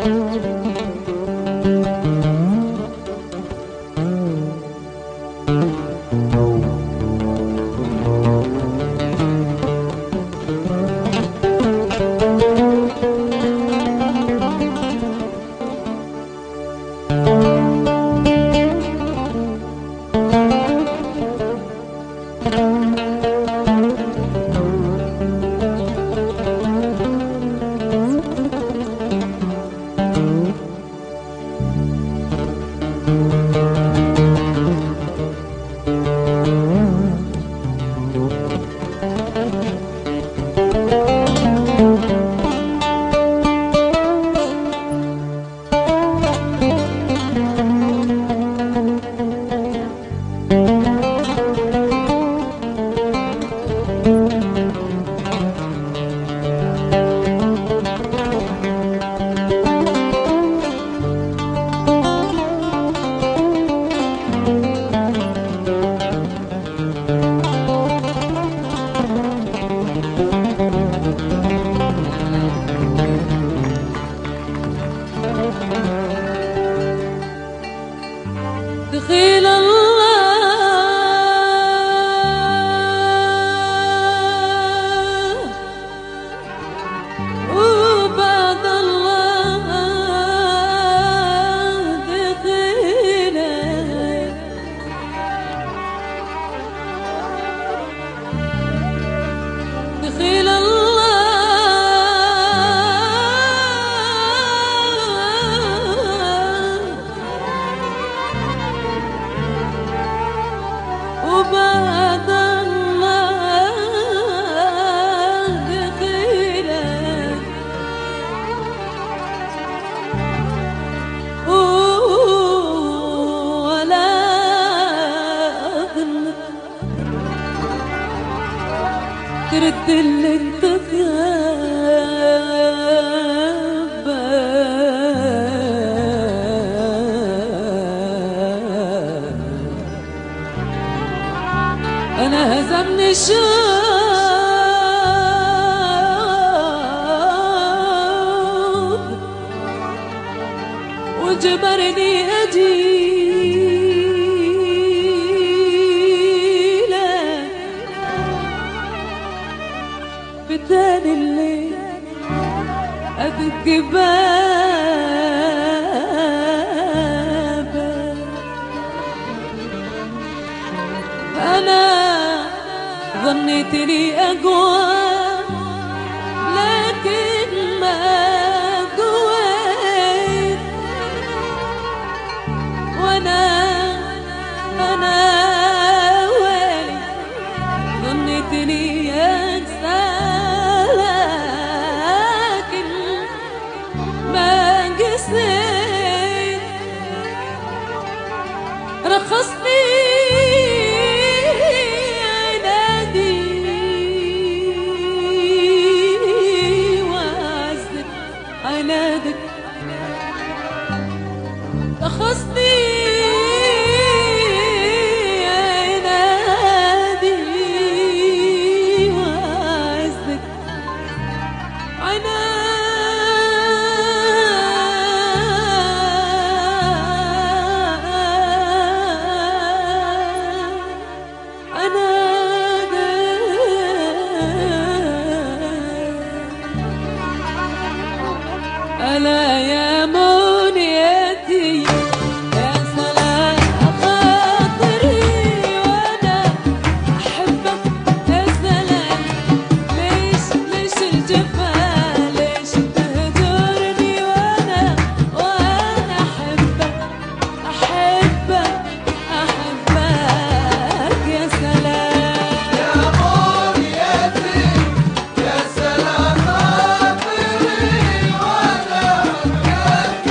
دخيل الله وبعد الله دخيله دخيل وبعد الله دخيله ولا أظن ترد اللي انت أنا هزمني الشوق وجبرني أجيلك بتاني الليل أدق بابك أنا ظنيتني أقوى لكن ما قويت وأنا ويلي ظنيتني أقسى لكن ما قسيت رخصني عنادك رخصني عنادي وعزك ألا يا منيتي يا سلام خاطري وأنا أحبك يا سلام ليش الجفا ليش تهجرني وأنا أحبك يا سلام يا منيتي يا سلام خاطري وأنا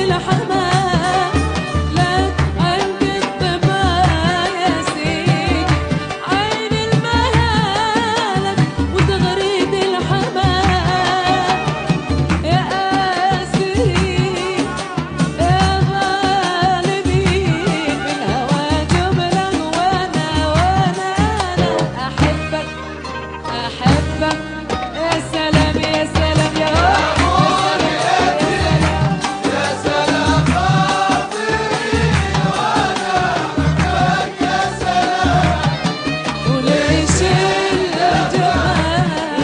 الحمام لك عند الدماء يا سيدي عين المهالك وتغريد الحمام يا قاسي يا غالبي في الهوى جملة وانا احبك يا سلام يا سلام يا يا سلام خاطري وانا احبك يا سلام وليش الجمال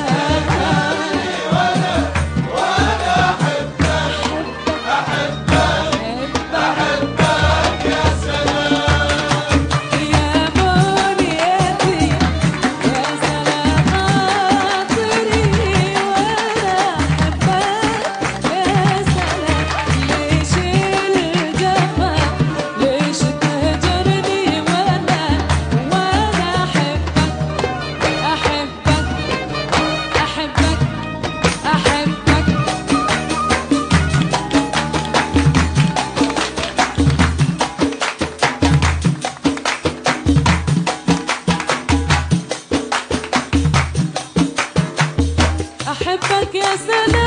وانا احبك يا سلام يا منيتي يا سلام خاطري وانا احبك يا سلام ليش الجفا ليش تهجرني وانا احبك احبك يا سلام